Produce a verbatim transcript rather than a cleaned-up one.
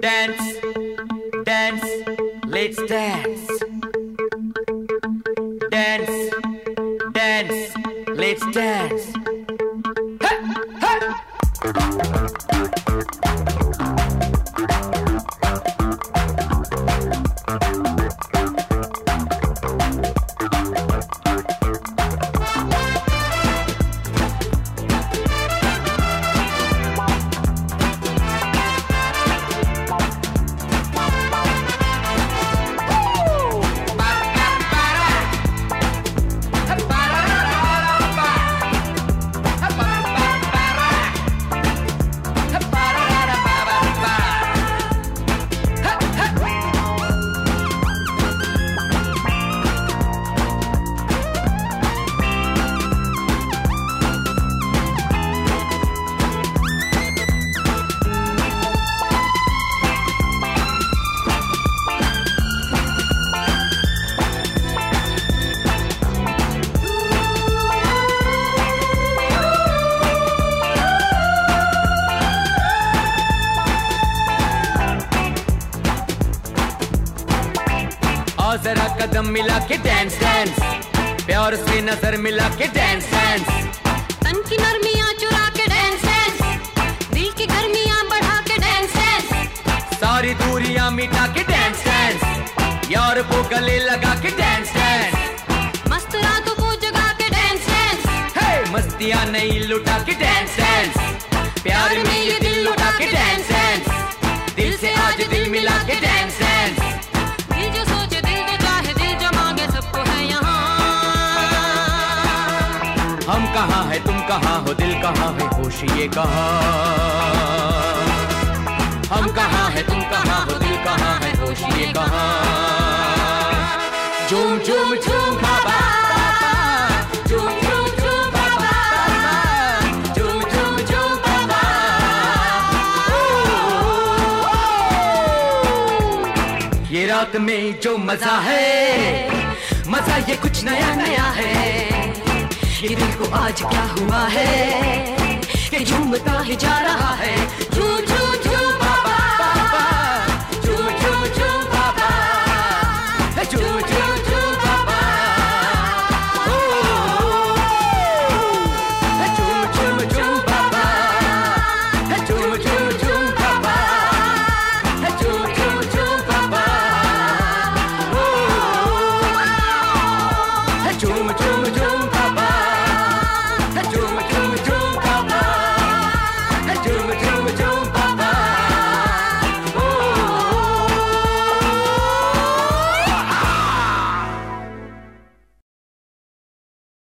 Dance, dance, let's dance. Dance, dance, let's dance. Hey, hey. जरा कदम मिला के dance dance, प्यार से नजर मिला के डांस डांस, तन की नरमियां चुरा के डांस डांस, दिल की गर्मियां बढ़ा के डांस डांस, सारी दूरियां मिटा के डांस डांस, यार को गले लगा के डांस डांस, मस्त रातों को जगा के डांस डांस, हे मस्तियां नहीं लुटा के डांस डांस, प्यार में ये दिल लुटा के डांस डांस, दिल से आज दिल मिला के डांस डांस, दिल जो सोचे दिल जो चाहे दिल जो मांगे सबको है यहाँ। हम कहाँ है तुम कहाँ हो, दिल कहाँ है, होश ये कहाँ। हम कहाँ है तुम कहाँ हो, दिल कहाँ है, होश ये कहाँ। झूम झूम झूम बाबा, झूम झूम झूम बाबा, झूम झूम झूम बाबा। ये रात में जो मजा है, मजा ये कुछ नया नया है। ये दिल को आज क्या हुआ है कि झूमता ही जा रहा है।